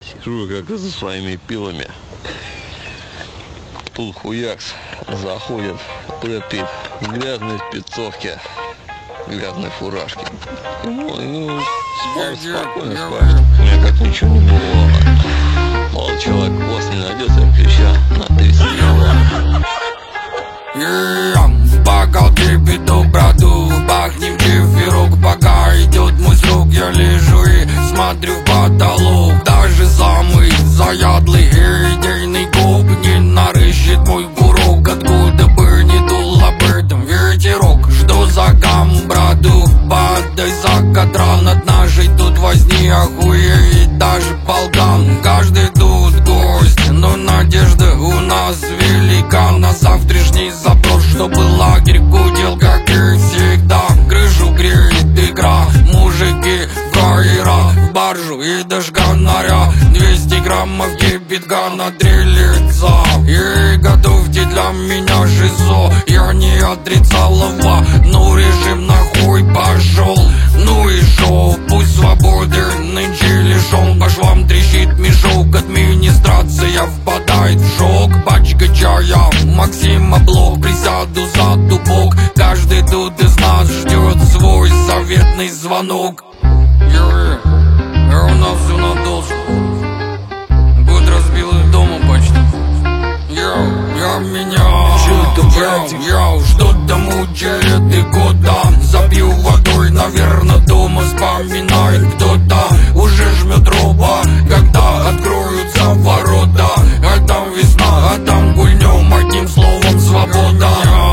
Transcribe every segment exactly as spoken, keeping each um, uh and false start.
Сижу как за своими пилами. Тут хуякс заходит Брэд Питт в грязной спецовке, в грязной фуражке. Ну, ну спал, спокойно спать. У меня как ничего не было. Молодой человек хвост не найдется, плеча на тридцать килограмм. В бокалке беду броду, бахнем дифирок, пока идет мой срок. Я лежу и смотрю в потолок. Даже самый заядлый и идейный гоп не нарыщет мой курок. Откуда бы не дул об этом ветерок. Жду за камбраду, падай за кадран. Над нашей тут возни охуеть даже полкан. Каждый тут гость, но надежда у нас велика на завтрашний запрос, чтобы лагерь гудел, как и всегда. Крышу греет игра, мужики в кайра, в баржу и даже гоноря. Двести граммов кипятка на три лица. И готовьте для меня жизо, я не отрицал лава. Ну режим нахуй пошел, ну и шо, пусть свободы нынче лишен. По швам трещит мешок, администрация впадает в шок. Пачка чая, Максима блок, присяду за дубок. Каждый тут из нас ждет свой заветный звонок. Я, я у нас все надолго. Год разбил и дома почти. Я, я меня, я, я что-то мучает и года. Забью водой, наверное, дома вспоминает кто-то. Уже жмет роба, когда откроются ворота. А там весна, а там гульнем, одним словом свобода.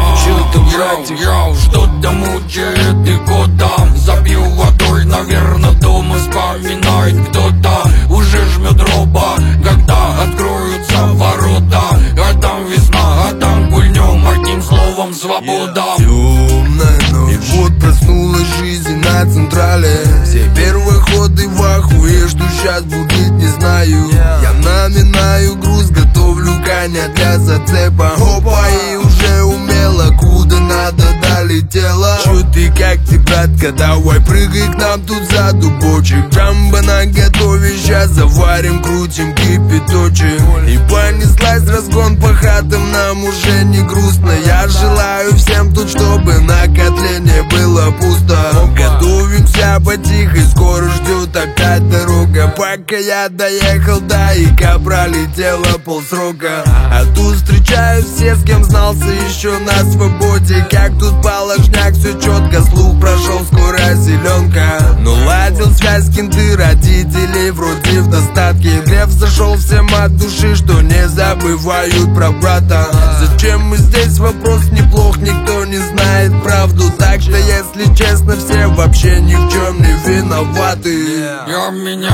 Я, я что-то мучает и года. Забью водой, наверное, дома вспоминает кто-то. Уже жмет роба, когда откроются ворота. А там весна, а там гульнем, одним словом свобода. Темная ночь, и вот проснулась жизнь на централе. Все первоходы в ахуе, что сейчас будет, не знаю. Я наминаю груз, готовлю коня для зацепа. Опа, и уже умело, куда надо долетела. Чё ты, как ты, братка, давай прыгай к нам тут за дубочек. Джамбо на готове, щас заварим, крутим кипяточек. И понеслась разгон по хатам, нам уже не грустно. Я желаю всем тут, чтобы на котле не было пусто. Готовимся потихо, скоро ждет опять дорога. Пока я доехал до Ика, пролетело полсрока. А тут встречаю все, с кем знался еще на свободе. Как тут положняк, все четко, слух прошел, скоро зеленка. Ну ладил связь, кенты, родителей вроде в достатке. Гнев зашел всем от души, что не забывают про брата. Зачем мы здесь, вопрос неплох, никто не знает правду. Так что, если честно, все вообще ни в чем не виноваты. Я меня,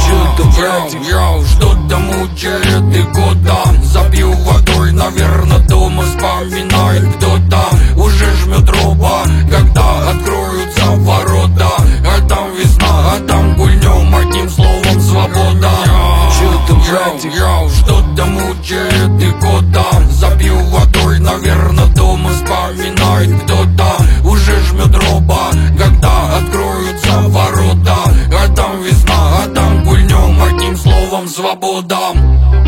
я, я что-то мучает и года. Забью водой, наверное, дома вспоминает кто-то. Уже жмет роба, когда откроются ворота. А там весна, а там гульнем, одним словом свобода. Я, я что-то мучает и года. Забью водой, наверное, дома вспоминает кто-то. Уже жмет роба, когда откроются ворота. А там весна, а там гульнем, одним словом свобода.